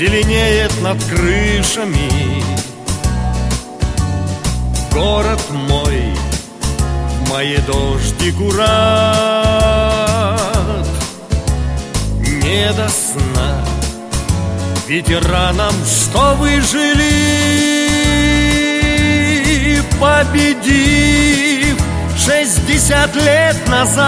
зеленеет над крышами. Город мой, в мои дожди курат. Не до сна ветеранам, что выжили, победив 60 лет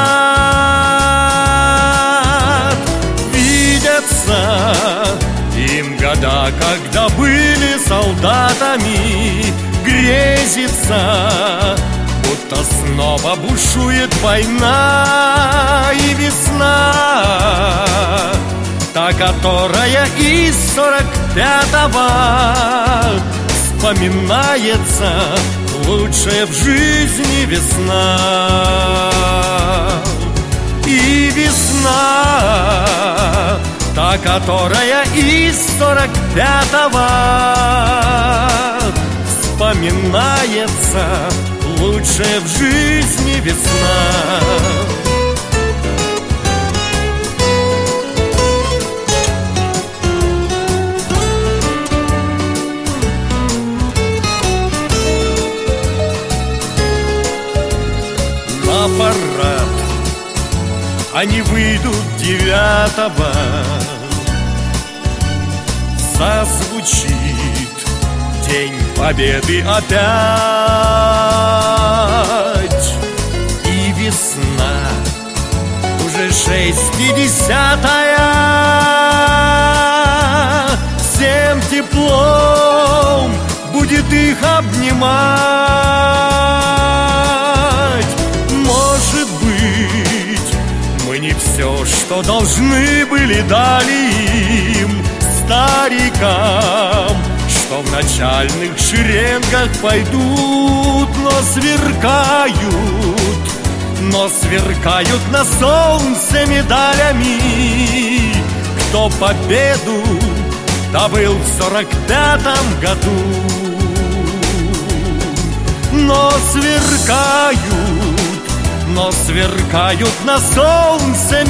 назад. Видятся им года, когда были солдатами. Грезится, будто снова бушует война и весна, та, которая из 45-го вспоминается, лучшая в жизни весна. И весна, та, которая из 45-го вспоминается, лучшая в жизни весна. На парад они выйдут 9-го, зазвучит День Победы опять. И весна, уже 60-я, всем теплом будет их обнимать. Может быть, мы не все, что должны были, дали им, старикам, что в начальных шеренгах пойдут, но сверкают на солнце медалями, кто победу добыл в 45-м году. Но сверкают на солнце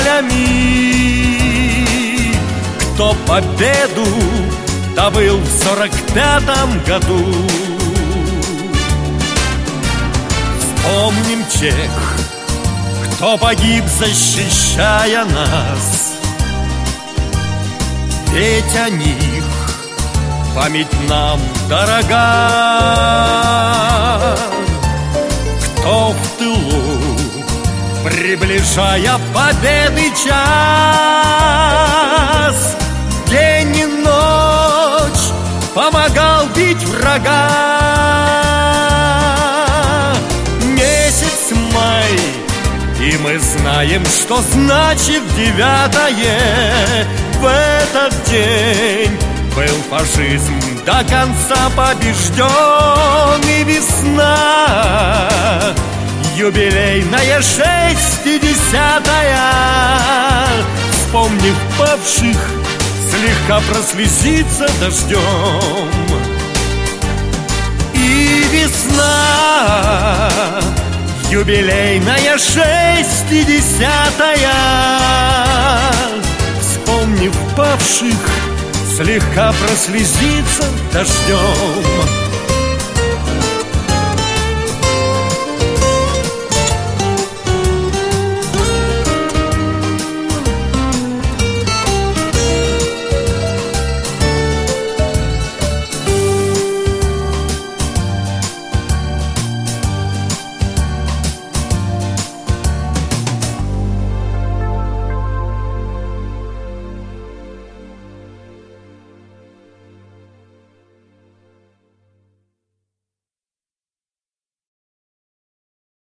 медалями, кто победу добыл в 45-м году. Вспомним тех, кто погиб, защищая нас, ведь о них память нам дорога. Кто в тылу, приближая победы час, день и ночь помогал бить врага. Месяц май, и мы знаем, что значит 9-е. В этот день был фашизм до конца побежден. И весна, юбилейная 60-я, вспомнив павших, слегка прослезиться дождем. И весна, юбилейная 60-я, вспомнив павших, слегка прослезиться дождем.